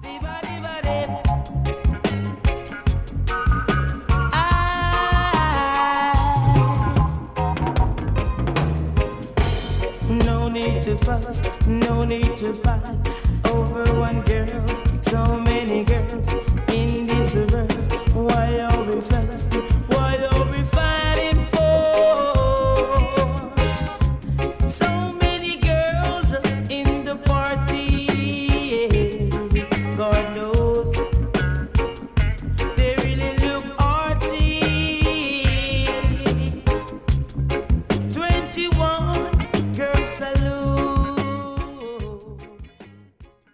No need to fuss, no need to fight over one girl. So many girls in